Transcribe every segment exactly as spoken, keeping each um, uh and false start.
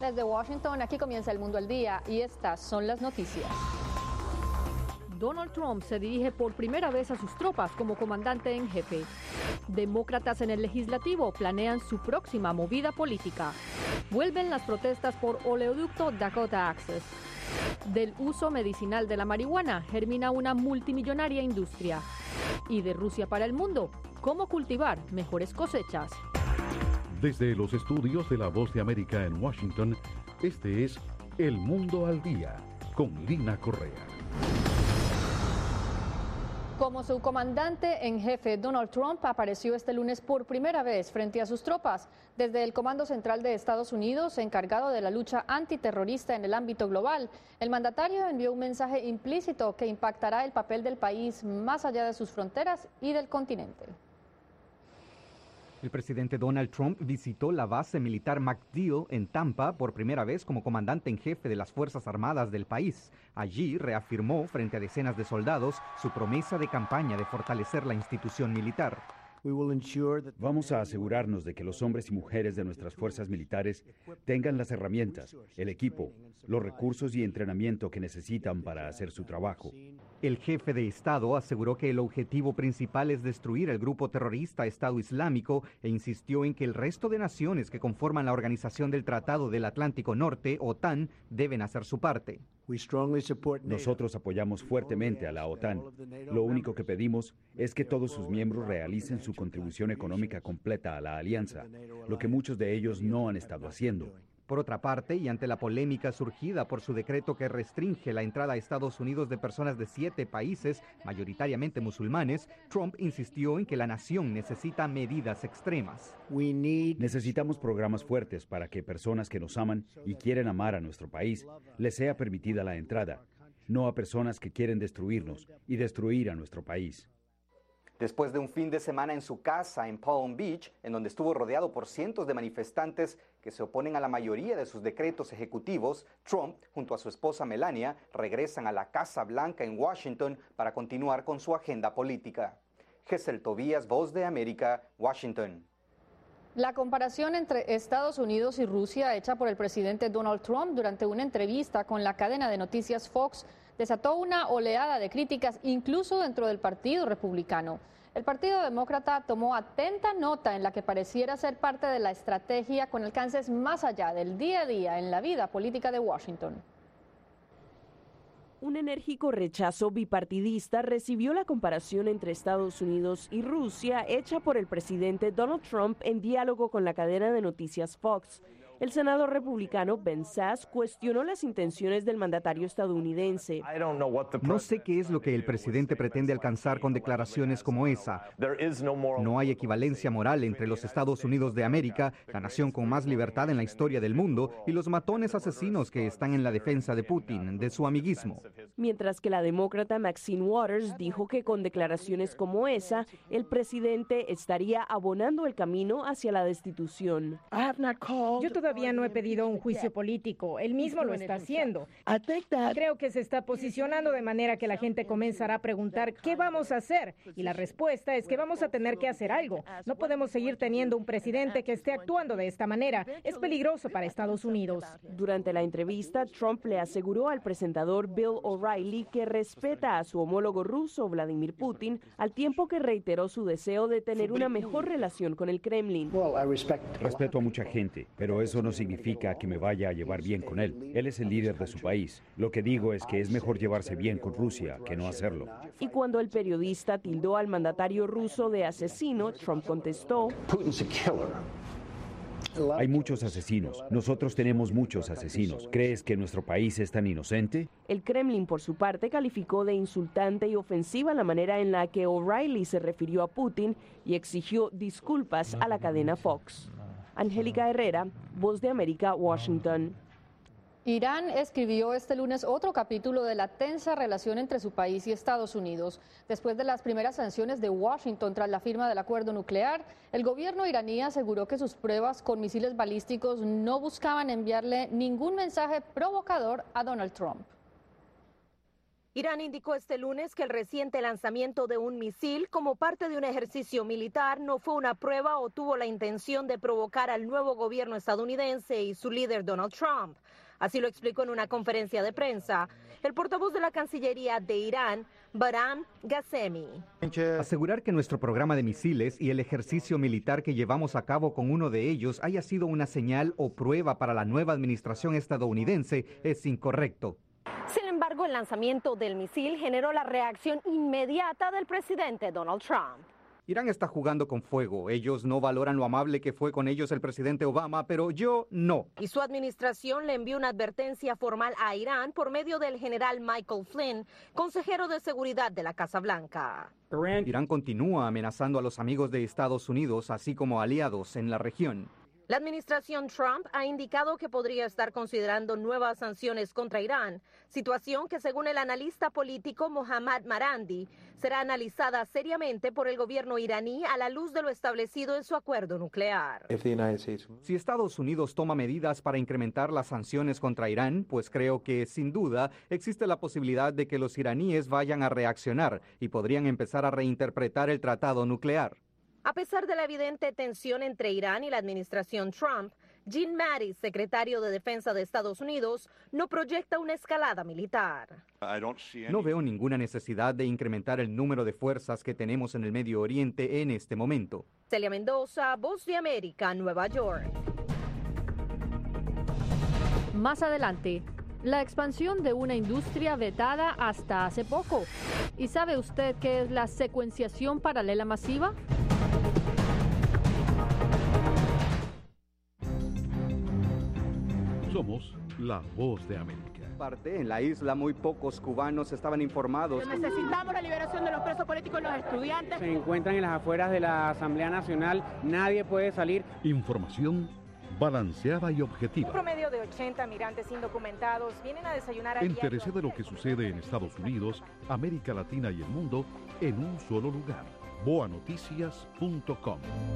Desde Washington, aquí comienza El Mundo al Día y estas son las noticias. Donald Trump se dirige por primera vez a sus tropas como comandante en jefe. Demócratas en el legislativo planean su próxima movida política. Vuelven las protestas por oleoducto Dakota Access. Del uso medicinal de la marihuana germina una multimillonaria industria. Y de Rusia para el mundo, ¿cómo cultivar mejores cosechas? Desde los estudios de La Voz de América en Washington, este es El Mundo al Día, con Lina Correa. Como su comandante en jefe, Donald Trump apareció este lunes por primera vez frente a sus tropas. Desde el Comando Central de Estados Unidos, encargado de la lucha antiterrorista en el ámbito global, el mandatario envió un mensaje implícito que impactará el papel del país más allá de sus fronteras y del continente. El presidente Donald Trump visitó la base militar MacDill en Tampa por primera vez como comandante en jefe de las Fuerzas Armadas del país. Allí reafirmó frente a decenas de soldados su promesa de campaña de fortalecer la institución militar. Vamos a asegurarnos de que los hombres y mujeres de nuestras fuerzas militares tengan las herramientas, el equipo, los recursos y entrenamiento que necesitan para hacer su trabajo. El jefe de Estado aseguró que el objetivo principal es destruir el grupo terrorista Estado Islámico e insistió en que el resto de naciones que conforman la Organización del Tratado del Atlántico Norte, OTAN, deben hacer su parte. Nosotros apoyamos fuertemente a la OTAN. Lo único que pedimos es que todos sus miembros realicen su contribución económica completa a la alianza, lo que muchos de ellos no han estado haciendo. Por otra parte, y ante la polémica surgida por su decreto que restringe la entrada a Estados Unidos de personas de siete países, mayoritariamente musulmanes, Trump insistió en que la nación necesita medidas extremas. Necesitamos programas fuertes para que personas que nos aman y quieren amar a nuestro país les sea permitida la entrada, no a personas que quieren destruirnos y destruir a nuestro país. Después de un fin de semana en su casa en Palm Beach, en donde estuvo rodeado por cientos de manifestantes que se oponen a la mayoría de sus decretos ejecutivos, Trump, junto a su esposa Melania, regresan a la Casa Blanca en Washington para continuar con su agenda política. Gesell Tobías, Voz de América, Washington. La comparación entre Estados Unidos y Rusia hecha por el presidente Donald Trump durante una entrevista con la cadena de noticias Fox desató una oleada de críticas incluso dentro del Partido Republicano. El Partido Demócrata tomó atenta nota en la que pareciera ser parte de la estrategia con alcances más allá del día a día en la vida política de Washington. Un enérgico rechazo bipartidista recibió la comparación entre Estados Unidos y Rusia hecha por el presidente Donald Trump en diálogo con la cadena de noticias Fox. El senador republicano Ben Sasse cuestionó las intenciones del mandatario estadounidense. No sé qué es lo que el presidente pretende alcanzar con declaraciones como esa. No hay equivalencia moral entre los Estados Unidos de América, la nación con más libertad en la historia del mundo, y los matones asesinos que están en la defensa de Putin, de su amiguismo. Mientras que la demócrata Maxine Waters dijo que con declaraciones como esa, el presidente estaría abonando el camino hacia la destitución. Yo todavía no he pedido un juicio político, él mismo lo está haciendo. Creo que se está posicionando de manera que la gente comenzará a preguntar ¿qué vamos a hacer? Y la respuesta es que vamos a tener que hacer algo. No podemos seguir teniendo un presidente que esté actuando de esta manera. Es peligroso para Estados Unidos. Durante la entrevista, Trump le aseguró al presentador Bill O'Reilly que respeta a su homólogo ruso Vladimir Putin, al tiempo que reiteró su deseo de tener una mejor relación con el Kremlin. Respeto a mucha gente, pero eso no significa que me vaya a llevar bien con él. Él es el líder de su país. Lo que digo es que es mejor llevarse bien con Rusia que no hacerlo. Y cuando el periodista tildó al mandatario ruso de asesino, Trump contestó: Hay muchos asesinos. Nosotros tenemos muchos asesinos. ¿Crees que nuestro país es tan inocente? El Kremlin, por su parte, calificó de insultante y ofensiva la manera en la que O'Reilly se refirió a Putin y exigió disculpas a la cadena Fox. Angélica Herrera, Voz de América, Washington. Irán escribió este lunes otro capítulo de la tensa relación entre su país y Estados Unidos. Después de las primeras sanciones de Washington tras la firma del acuerdo nuclear, el gobierno iraní aseguró que sus pruebas con misiles balísticos no buscaban enviarle ningún mensaje provocador a Donald Trump. Irán indicó este lunes que el reciente lanzamiento de un misil como parte de un ejercicio militar no fue una prueba o tuvo la intención de provocar al nuevo gobierno estadounidense y su líder Donald Trump. Así lo explicó en una conferencia de prensa el portavoz de la Cancillería de Irán, Bahram Ghasemi. Asegurar que nuestro programa de misiles y el ejercicio militar que llevamos a cabo con uno de ellos haya sido una señal o prueba para la nueva administración estadounidense es incorrecto. Sin embargo, el lanzamiento del misil generó la reacción inmediata del presidente Donald Trump. Irán está jugando con fuego. Ellos no valoran lo amable que fue con ellos el presidente Obama, pero yo no. Y su administración le envió una advertencia formal a Irán por medio del general Michael Flynn, consejero de seguridad de la Casa Blanca. Irán continúa amenazando a los amigos de Estados Unidos, así como aliados en la región. La administración Trump ha indicado que podría estar considerando nuevas sanciones contra Irán, situación que según el analista político Mohammad Marandi será analizada seriamente por el gobierno iraní a la luz de lo establecido en su acuerdo nuclear. Si Estados Unidos toma medidas para incrementar las sanciones contra Irán, pues creo que sin duda existe la posibilidad de que los iraníes vayan a reaccionar y podrían empezar a reinterpretar el tratado nuclear. A pesar de la evidente tensión entre Irán y la administración Trump, Jim Mattis, secretario de Defensa de Estados Unidos, no proyecta una escalada militar. No veo ninguna necesidad de incrementar el número de fuerzas que tenemos en el Medio Oriente en este momento. Celia Mendoza, Voz de América, Nueva York. Más adelante, la expansión de una industria vetada hasta hace poco. ¿Y sabe usted qué es la secuenciación paralela masiva? Somos la Voz de América. Parte, en la isla muy pocos cubanos estaban informados. Necesitamos la liberación de los presos políticos y los estudiantes. Se encuentran en las afueras de la Asamblea Nacional, nadie puede salir. Información balanceada y objetiva. Un promedio de ochenta migrantes indocumentados vienen a desayunar a Entérese de lo que sucede en Estados Unidos, América Latina y el mundo en un solo lugar. boa noticias punto com.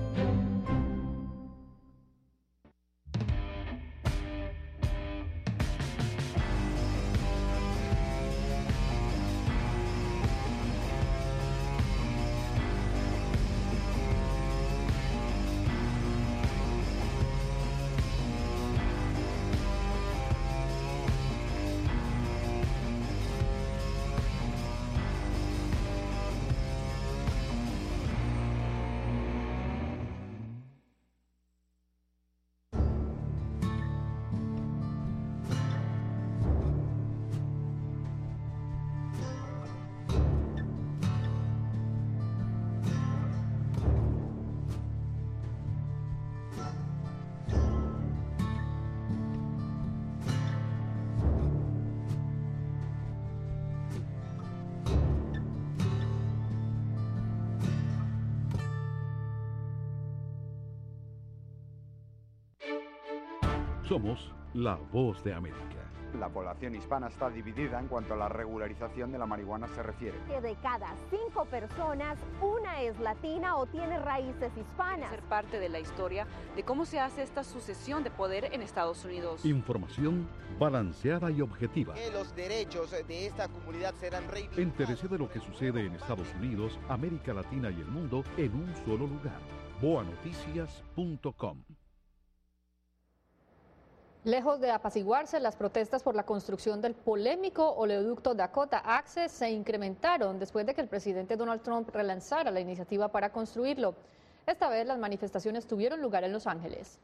Somos la Voz de América. La población hispana está dividida en cuanto a la regularización de la marihuana se refiere. Que de cada cinco personas, una es latina o tiene raíces hispanas. Ser parte de la historia de cómo se hace esta sucesión de poder en Estados Unidos. Información balanceada y objetiva. Que los derechos de esta comunidad serán reivindicados. Entérese de lo que sucede en Estados Unidos, América Latina y el mundo en un solo lugar. boa noticias punto com. Lejos de apaciguarse, las protestas por la construcción del polémico oleoducto Dakota Access se incrementaron después de que el presidente Donald Trump relanzara la iniciativa para construirlo. Esta vez las manifestaciones tuvieron lugar en Los Ángeles.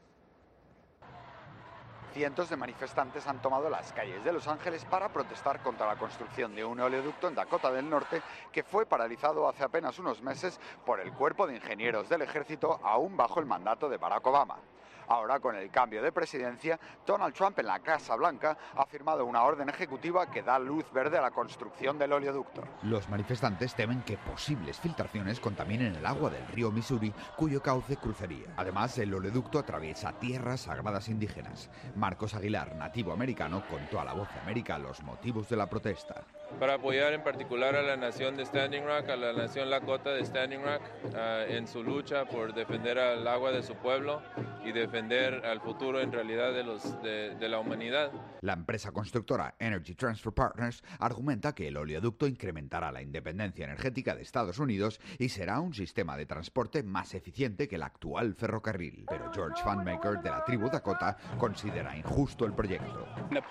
Cientos de manifestantes han tomado las calles de Los Ángeles para protestar contra la construcción de un oleoducto en Dakota del Norte que fue paralizado hace apenas unos meses por el Cuerpo de Ingenieros del Ejército, aún bajo el mandato de Barack Obama. Ahora, con el cambio de presidencia, Donald Trump en la Casa Blanca ha firmado una orden ejecutiva que da luz verde a la construcción del oleoducto. Los manifestantes temen que posibles filtraciones contaminen el agua del río Missouri, cuyo cauce cruzaría. Además, el oleoducto atraviesa tierras sagradas indígenas. Marcos Aguilar, nativo americano, contó a La Voz de América los motivos de la protesta. Para apoyar en particular a la nación de Standing Rock, a la nación Lakota de Standing Rock, uh, en su lucha por defender el agua de su pueblo y defender al futuro en realidad de, los, de, de la humanidad. La empresa constructora Energy Transfer Partners argumenta que el oleoducto incrementará la independencia energética de Estados Unidos y será un sistema de transporte más eficiente que el actual ferrocarril. Pero George Funmaker, de la tribu Dakota, considera injusto el proyecto.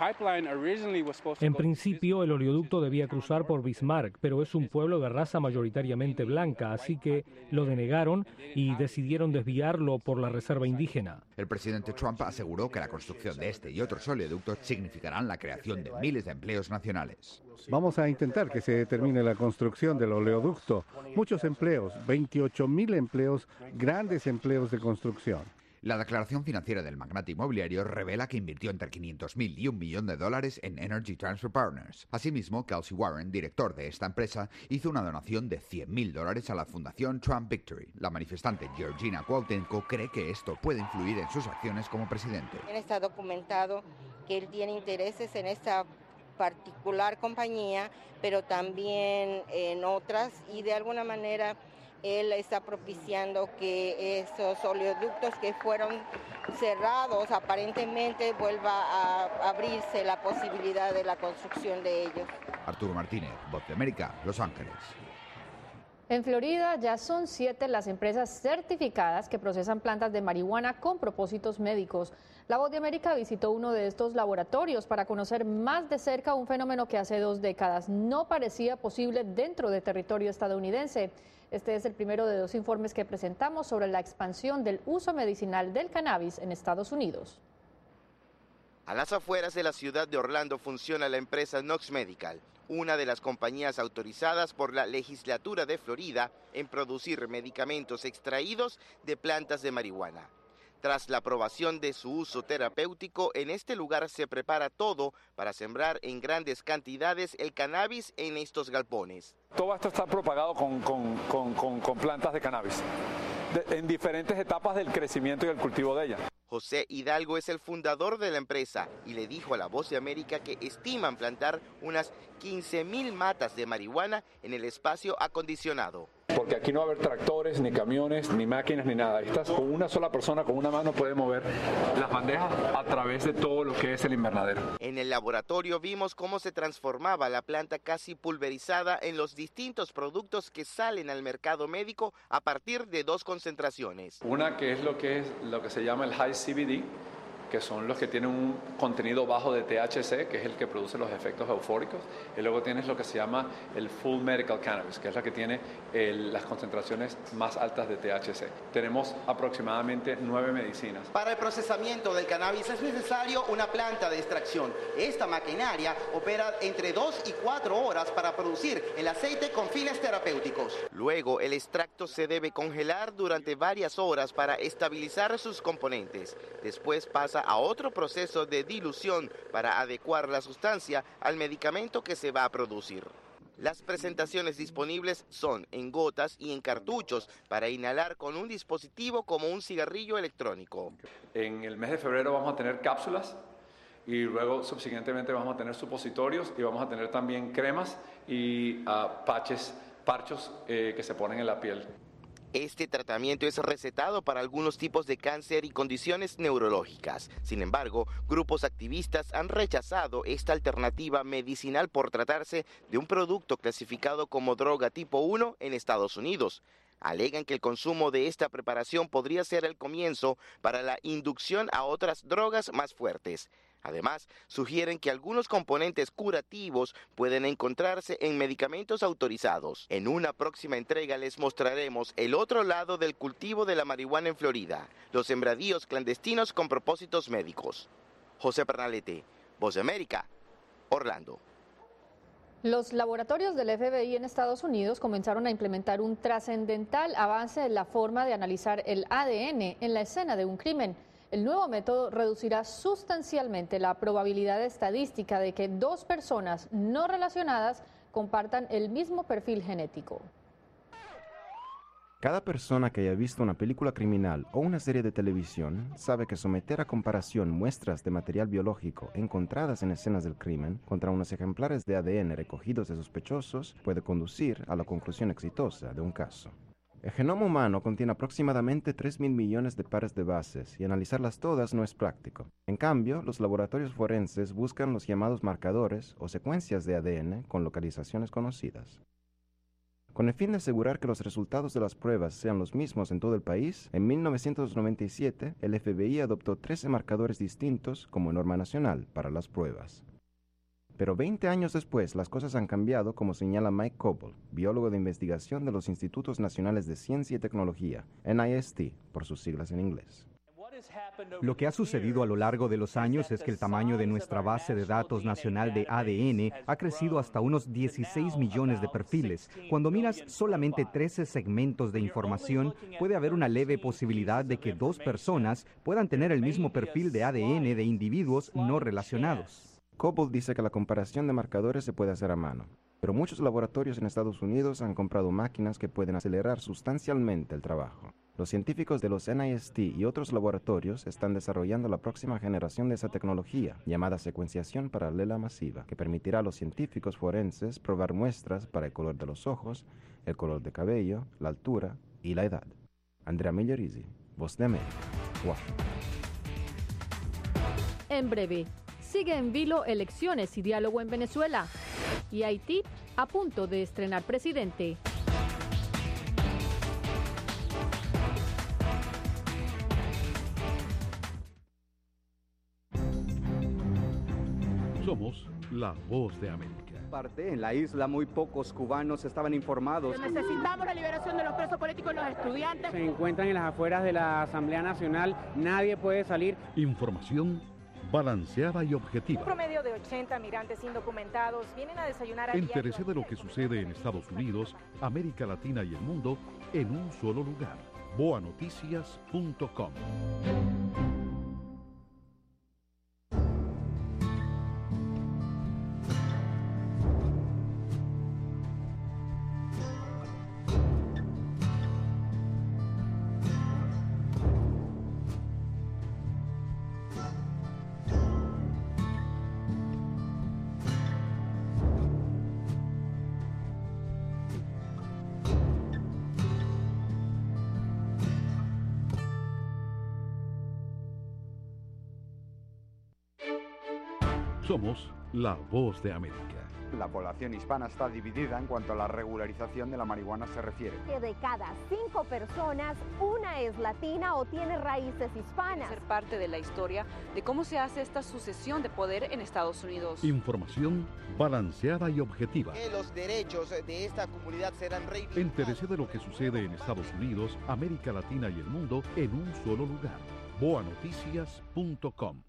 En principio, el oleoducto debía cruzar por Bismarck, pero es un pueblo de raza mayoritariamente blanca, así que lo denegaron y decidieron desviarlo por la reserva indígena. El presidente Trump aseguró que la construcción de este y otros oleoductos significarán la creación de miles de empleos nacionales. Vamos a intentar que se termine la construcción del oleoducto. Muchos empleos, veintiocho mil empleos, grandes empleos de construcción. La declaración financiera del magnate inmobiliario revela que invirtió entre quinientos mil y un millón de dólares en Energy Transfer Partners. Asimismo, Kelsey Warren, director de esta empresa, hizo una donación de cien mil dólares a la fundación Trump Victory. La manifestante Georgina Kowaltenko cree que esto puede influir en sus acciones como presidente. Está documentado que él tiene intereses en esta particular compañía, pero también en otras, y de alguna manera él está propiciando que esos oleoductos que fueron cerrados aparentemente vuelva a abrirse la posibilidad de la construcción de ellos. Arturo Martínez, Voz de América, Los Ángeles. En Florida ya son siete las empresas certificadas que procesan plantas de marihuana con propósitos médicos. La Voz de América visitó uno de estos laboratorios para conocer más de cerca un fenómeno que hace dos décadas no parecía posible dentro de territorio estadounidense. Este es el primero de dos informes que presentamos sobre la expansión del uso medicinal del cannabis en Estados Unidos. A las afueras de la ciudad de Orlando funciona la empresa Knox Medical, una de las compañías autorizadas por la legislatura de Florida en producir medicamentos extraídos de plantas de marihuana. Tras la aprobación de su uso terapéutico, en este lugar se prepara todo para sembrar en grandes cantidades el cannabis en estos galpones. Todo esto está propagado con, con, con, con, con plantas de cannabis, de, en diferentes etapas del crecimiento y el cultivo de ellas. José Hidalgo es el fundador de la empresa y le dijo a La Voz de América que estiman plantar unas quince mil matas de marihuana en el espacio acondicionado. Porque aquí no va a haber tractores, ni camiones, ni máquinas, ni nada. Estás con una sola persona, con una mano, puede mover las bandejas a través de todo lo que es el invernadero. En el laboratorio vimos cómo se transformaba la planta casi pulverizada en los distintos productos que salen al mercado médico a partir de dos concentraciones. Una que es lo que es lo que se llama el high C B D, que son los que tienen un contenido bajo de T H C, que es el que produce los efectos eufóricos, y luego tienes lo que se llama el Full Medical Cannabis, que es la que tiene el, las concentraciones más altas de T H C. Tenemos aproximadamente nueve medicinas. Para el procesamiento del cannabis es necesario una planta de extracción. Esta maquinaria opera entre dos y cuatro horas para producir el aceite con fines terapéuticos. Luego, el extracto se debe congelar durante varias horas para estabilizar sus componentes. Después pasa a otro proceso de dilución para adecuar la sustancia al medicamento que se va a producir. Las presentaciones disponibles son en gotas y en cartuchos para inhalar con un dispositivo como un cigarrillo electrónico. En el mes de febrero vamos a tener cápsulas y luego subsiguientemente vamos a tener supositorios y vamos a tener también cremas y uh, patches, parchos eh, que se ponen en la piel. Este tratamiento es recetado para algunos tipos de cáncer y condiciones neurológicas. Sin embargo, grupos activistas han rechazado esta alternativa medicinal por tratarse de un producto clasificado como droga tipo uno en Estados Unidos. Alegan que el consumo de esta preparación podría ser el comienzo para la inducción a otras drogas más fuertes. Además, sugieren que algunos componentes curativos pueden encontrarse en medicamentos autorizados. En una próxima entrega les mostraremos el otro lado del cultivo de la marihuana en Florida, los sembradíos clandestinos con propósitos médicos. José Pernalete, Voz de América, Orlando. Los laboratorios del F B I en Estados Unidos comenzaron a implementar un trascendental avance en la forma de analizar el A D N en la escena de un crimen. El nuevo método reducirá sustancialmente la probabilidad estadística de que dos personas no relacionadas compartan el mismo perfil genético. Cada persona que haya visto una película criminal o una serie de televisión sabe que someter a comparación muestras de material biológico encontradas en escenas del crimen contra unos ejemplares de A D N recogidos de sospechosos puede conducir a la conclusión exitosa de un caso. El genoma humano contiene aproximadamente tres mil millones de pares de bases y analizarlas todas no es práctico. En cambio, los laboratorios forenses buscan los llamados marcadores o secuencias de A D N con localizaciones conocidas. Con el fin de asegurar que los resultados de las pruebas sean los mismos en todo el país, en mil novecientos noventa y siete el F B I adoptó trece marcadores distintos como norma nacional para las pruebas. Pero veinte años después, las cosas han cambiado, como señala Mike Coble, biólogo de investigación de los Institutos Nacionales de Ciencia y Tecnología, N I S T, por sus siglas en inglés. Lo que ha sucedido a lo largo de los años es que el tamaño de nuestra base de datos nacional de A D N ha crecido hasta unos dieciséis millones de perfiles. Cuando miras solamente trece segmentos de información, puede haber una leve posibilidad de que dos personas puedan tener el mismo perfil de A D N de individuos no relacionados. Coble dice que la comparación de marcadores se puede hacer a mano, pero muchos laboratorios en Estados Unidos han comprado máquinas que pueden acelerar sustancialmente el trabajo. Los científicos de los N I S T y otros laboratorios están desarrollando la próxima generación de esa tecnología, llamada secuenciación paralela masiva, que permitirá a los científicos forenses probar muestras para el color de los ojos, el color de cabello, la altura y la edad. Andrea Migliorisi, Voz de América, Washington. En breve, sigue en vilo elecciones y diálogo en Venezuela. Y Haití a punto de estrenar presidente. Somos la Voz de América. Parte en la isla, muy pocos cubanos estaban informados. Necesitamos la liberación de los presos políticos y los estudiantes. Se encuentran en las afueras de la Asamblea Nacional, nadie puede salir. Información balanceada y objetiva. Un promedio de ochenta migrantes indocumentados vienen a desayunar a Entérese de lo que sucede en Estados Unidos, América Latina y el mundo en un solo lugar. boa noticias punto com. Somos la Voz de América. La población hispana está dividida en cuanto a la regularización de la marihuana se refiere. Que de cada cinco personas, una es latina o tiene raíces hispanas. Ser parte de la historia de cómo se hace esta sucesión de poder en Estados Unidos. Información balanceada y objetiva. Que los derechos de esta comunidad serán reivindicados. Entérese de lo que sucede en Estados Unidos, América Latina y el mundo en un solo lugar. boa noticias punto com.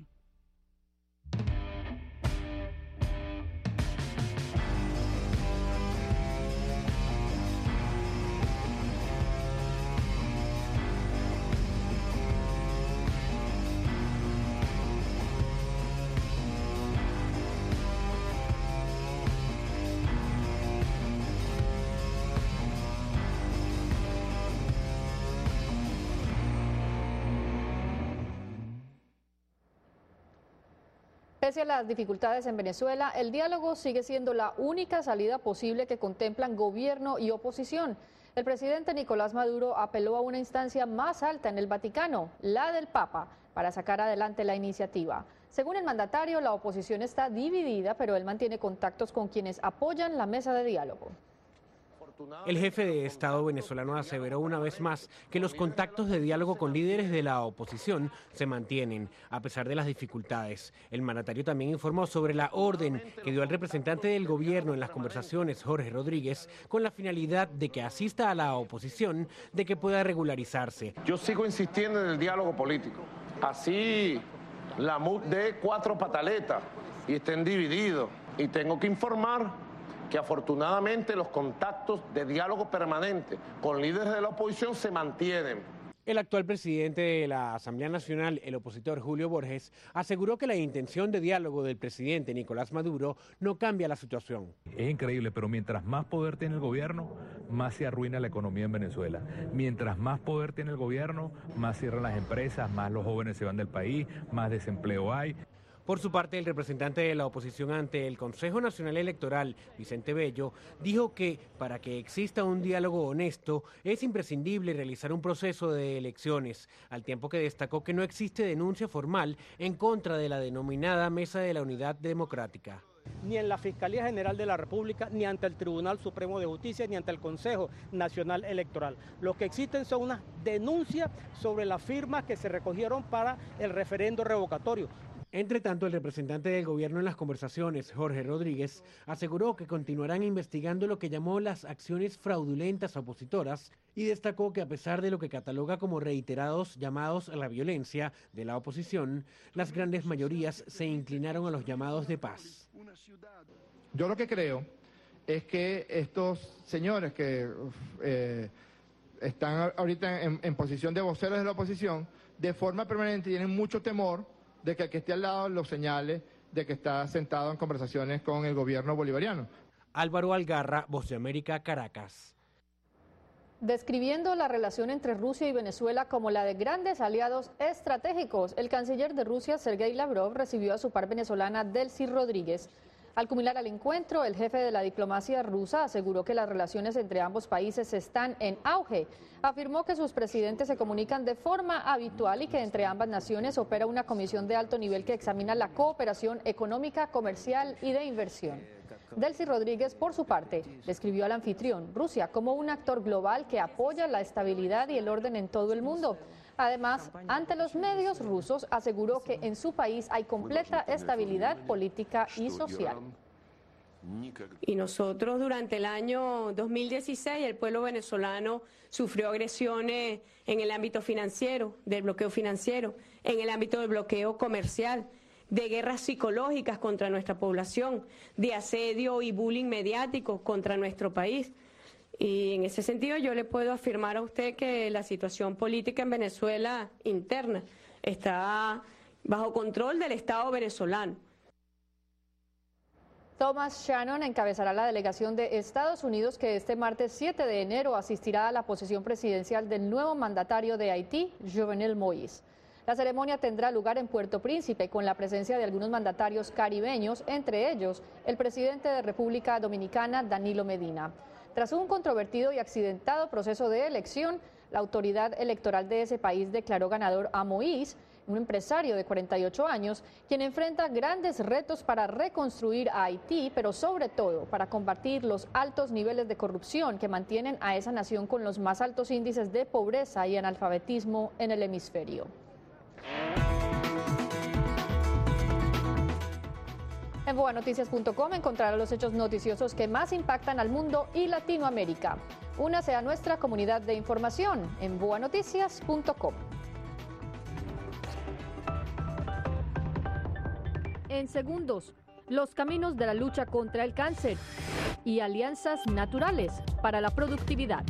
Pese a las dificultades en Venezuela, el diálogo sigue siendo la única salida posible que contemplan gobierno y oposición. El presidente Nicolás Maduro apeló a una instancia más alta en el Vaticano, la del Papa, para sacar adelante la iniciativa. Según el mandatario, la oposición está dividida, pero él mantiene contactos con quienes apoyan la mesa de diálogo. El jefe de Estado venezolano aseveró una vez más que los contactos de diálogo con líderes de la oposición se mantienen, a pesar de las dificultades. El mandatario también informó sobre la orden que dio al representante del gobierno en las conversaciones, Jorge Rodríguez, con la finalidad de que asista a la oposición de que pueda regularizarse. Yo sigo insistiendo en el diálogo político. Así la M U D dé cuatro pataletas y estén divididos. Y tengo que informar que afortunadamente los contactos de diálogo permanente con líderes de la oposición se mantienen. El actual presidente de la Asamblea Nacional, el opositor Julio Borges, aseguró que la intención de diálogo del presidente Nicolás Maduro no cambia la situación. Es increíble, pero mientras más poder tiene el gobierno, más se arruina la economía en Venezuela. Mientras más poder tiene el gobierno, más cierran las empresas, más los jóvenes se van del país, más desempleo hay. Por su parte, el representante de la oposición ante el Consejo Nacional Electoral, Vicente Bello, dijo que para que exista un diálogo honesto es imprescindible realizar un proceso de elecciones, al tiempo que destacó que no existe denuncia formal en contra de la denominada Mesa de la Unidad Democrática. Ni en la Fiscalía General de la República, ni ante el Tribunal Supremo de Justicia, ni ante el Consejo Nacional Electoral. Lo que existen son unas denuncias sobre las firmas que se recogieron para el referendo revocatorio. Entre tanto, el representante del gobierno en las conversaciones, Jorge Rodríguez, aseguró que continuarán investigando lo que llamó las acciones fraudulentas opositoras y destacó que a pesar de lo que cataloga como reiterados llamados a la violencia de la oposición, las grandes mayorías se inclinaron a los llamados de paz. Yo lo que creo es que estos señores que eh, están ahorita en, en posición de voceros de la oposición, de forma permanente tienen mucho temor de que el que esté al lado lo señale de que está sentado en conversaciones con el gobierno bolivariano. Álvaro Algarra, Voz de América, Caracas. Describiendo la relación entre Rusia y Venezuela como la de grandes aliados estratégicos, el canciller de Rusia, Sergei Lavrov, recibió a su par venezolana, Delcy Rodríguez. Al culminar el encuentro, el jefe de la diplomacia rusa aseguró que las relaciones entre ambos países están en auge. Afirmó que sus presidentes se comunican de forma habitual y que entre ambas naciones opera una comisión de alto nivel que examina la cooperación económica, comercial y de inversión. Delcy Rodríguez, por su parte, describió al anfitrión, Rusia, como un actor global que apoya la estabilidad y el orden en todo el mundo. Además, ante los medios rusos, aseguró que en su país hay completa estabilidad política y social. Y nosotros durante el año dos mil dieciséis, el pueblo venezolano sufrió agresiones en el ámbito financiero, del bloqueo financiero, en el ámbito del bloqueo comercial, de guerras psicológicas contra nuestra población, de asedio y bullying mediático contra nuestro país. Y en ese sentido yo le puedo afirmar a usted que la situación política en Venezuela interna está bajo control del Estado venezolano. Thomas Shannon encabezará la delegación de Estados Unidos que este martes siete de enero asistirá a la posesión presidencial del nuevo mandatario de Haití, Jovenel Moïse. La ceremonia tendrá lugar en Puerto Príncipe con la presencia de algunos mandatarios caribeños, entre ellos el presidente de República Dominicana, Danilo Medina. Tras un controvertido y accidentado proceso de elección, la autoridad electoral de ese país declaró ganador a Moïse, un empresario de cuarenta y ocho años, quien enfrenta grandes retos para reconstruir a Haití, pero sobre todo para combatir los altos niveles de corrupción que mantienen a esa nación con los más altos índices de pobreza y analfabetismo en el hemisferio. En boa noticias punto com encontrará los hechos noticiosos que más impactan al mundo y Latinoamérica. Únase a nuestra comunidad de información en boa noticias punto com. En segundos, los caminos de la lucha contra el cáncer y alianzas naturales para la productividad.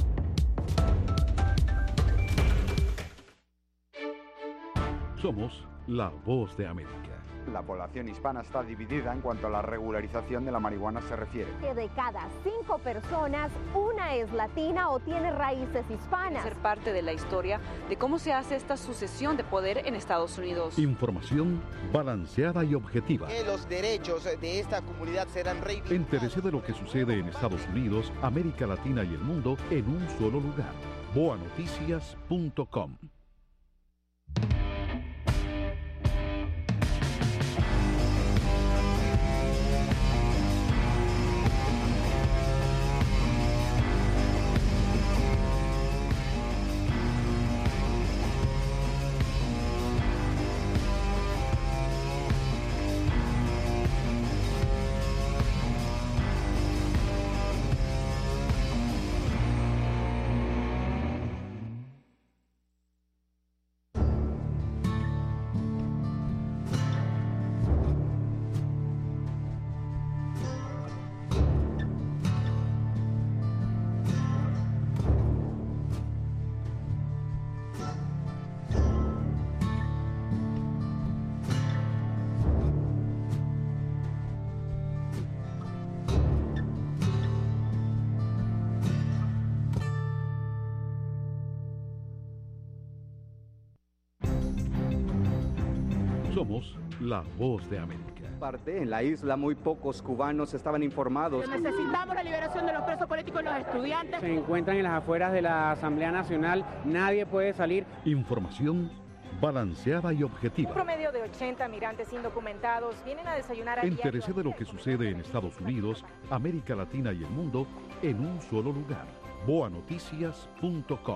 Somos la Voz de América. La población hispana está dividida en cuanto a la regularización de la marihuana se refiere. Que de cada cinco personas, una es latina o tiene raíces hispanas. Ser parte de la historia de cómo se hace esta sucesión de poder en Estados Unidos. Información balanceada y objetiva. Que los derechos de esta comunidad serán reivindicados. Entérese de lo que sucede en Estados Unidos, América Latina y el mundo en un solo lugar. boa noticias punto com. Somos la voz de América. En la isla muy pocos cubanos estaban informados. Necesitamos la liberación de los presos políticos y los estudiantes. Se encuentran en las afueras de la Asamblea Nacional, nadie puede salir. Información balanceada y objetiva. Un promedio de ochenta migrantes indocumentados vienen a desayunar a Entérese de lo que sucede en Estados Unidos, América Latina y el mundo en un solo lugar. boa noticias punto com.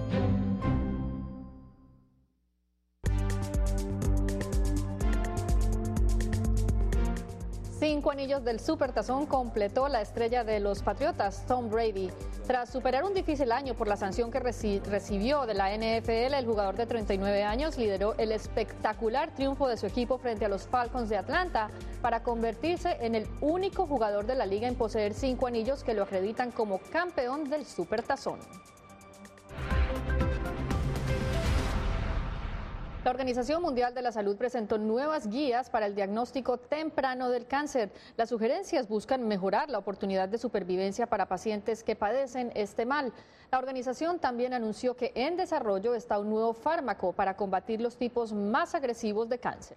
Cinco anillos del Supertazón completó la estrella de los Patriotas, Tom Brady. Tras superar un difícil año por la sanción que reci- recibió de la N F L, el jugador de treinta y nueve años lideró el espectacular triunfo de su equipo frente a los Falcons de Atlanta para convertirse en el único jugador de la liga en poseer cinco anillos que lo acreditan como campeón del Supertazón. La Organización Mundial de la Salud presentó nuevas guías para el diagnóstico temprano del cáncer. Las sugerencias buscan mejorar la oportunidad de supervivencia para pacientes que padecen este mal. La organización también anunció que en desarrollo está un nuevo fármaco para combatir los tipos más agresivos de cáncer.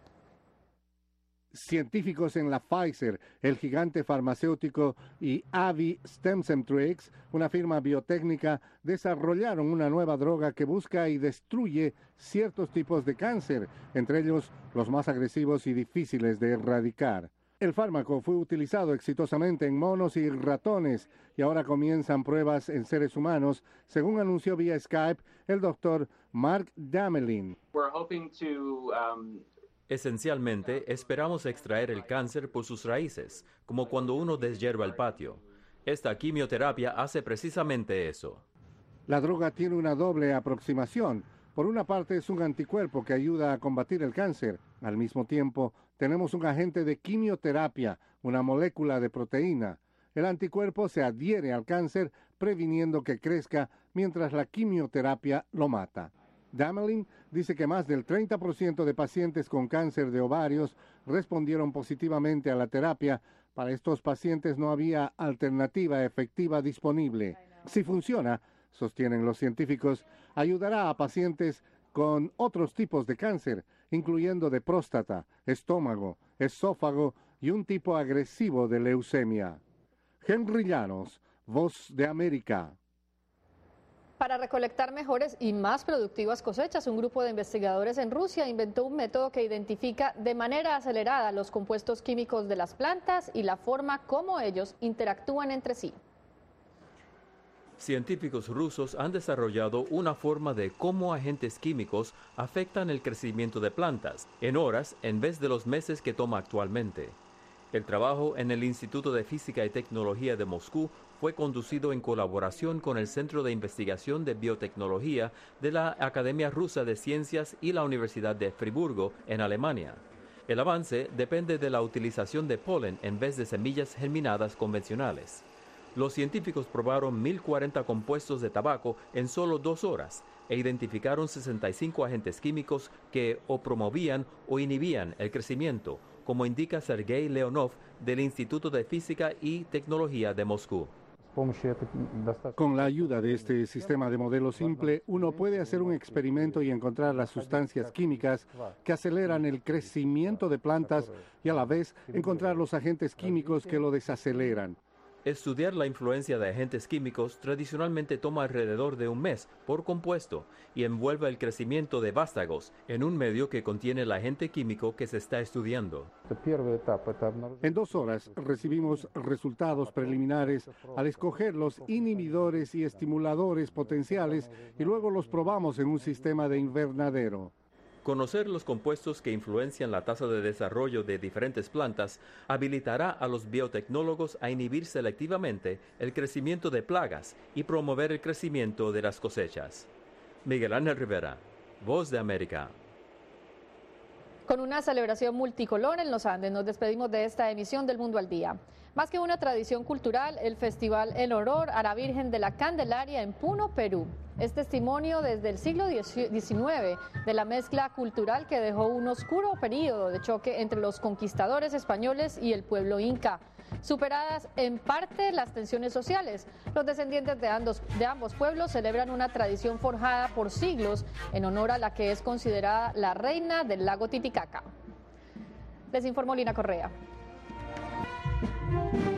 Científicos en la Pfizer, el gigante farmacéutico, y A V I Stemcentrx, una firma biotécnica, desarrollaron una nueva droga que busca y destruye ciertos tipos de cáncer, entre ellos los más agresivos y difíciles de erradicar. El fármaco fue utilizado exitosamente en monos y ratones y ahora comienzan pruebas en seres humanos, según anunció vía Skype el doctor Mark Damelin. We're hoping to, um... Esencialmente, esperamos extraer el cáncer por sus raíces, como cuando uno deshierva el patio. Esta quimioterapia hace precisamente eso. La droga tiene una doble aproximación. Por una parte es un anticuerpo que ayuda a combatir el cáncer. Al mismo tiempo, tenemos un agente de quimioterapia, una molécula de proteína. El anticuerpo se adhiere al cáncer, previniendo que crezca, mientras la quimioterapia lo mata. Damelin dice que más del treinta por ciento de pacientes con cáncer de ovarios respondieron positivamente a la terapia. Para estos pacientes no había alternativa efectiva disponible. Si funciona, sostienen los científicos, ayudará a pacientes con otros tipos de cáncer, incluyendo de próstata, estómago, esófago y un tipo agresivo de leucemia. Henry Llanos, Voz de América. Para recolectar mejores y más productivas cosechas, un grupo de investigadores en Rusia inventó un método que identifica de manera acelerada los compuestos químicos de las plantas y la forma como ellos interactúan entre sí. Científicos rusos han desarrollado una forma de cómo agentes químicos afectan el crecimiento de plantas en horas en vez de los meses que toma actualmente. El trabajo en el Instituto de Física y Tecnología de Moscú fue conducido en colaboración con el Centro de Investigación de Biotecnología de la Academia Rusa de Ciencias y la Universidad de Friburgo, en Alemania. El avance depende de la utilización de polen en vez de semillas germinadas convencionales. Los científicos probaron mil cuarenta compuestos de tabaco en solo dos horas e identificaron sesenta y cinco agentes químicos que o promovían o inhibían el crecimiento, como indica Sergei Leonov del Instituto de Física y Tecnología de Moscú. Con la ayuda de este sistema de modelo simple, uno puede hacer un experimento y encontrar las sustancias químicas que aceleran el crecimiento de plantas y a la vez encontrar los agentes químicos que lo desaceleran. Estudiar la influencia de agentes químicos tradicionalmente toma alrededor de un mes por compuesto y envuelve el crecimiento de vástagos en un medio que contiene el agente químico que se está estudiando. En dos horas recibimos resultados preliminares al escoger los inhibidores y estimuladores potenciales y luego los probamos en un sistema de invernadero. Conocer los compuestos que influencian la tasa de desarrollo de diferentes plantas habilitará a los biotecnólogos a inhibir selectivamente el crecimiento de plagas y promover el crecimiento de las cosechas. Miguel Ángel Rivera, Voz de América. Con una celebración multicolor en los Andes, nos despedimos de esta emisión del Mundo al Día. Más que una tradición cultural, el festival en honor a la Virgen de la Candelaria en Puno, Perú, es testimonio desde el siglo diecinueve de la mezcla cultural que dejó un oscuro periodo de choque entre los conquistadores españoles y el pueblo inca. Superadas en parte las tensiones sociales, los descendientes de ambos, de ambos pueblos celebran una tradición forjada por siglos en honor a la que es considerada la reina del lago Titicaca. Les informó Lina Correa.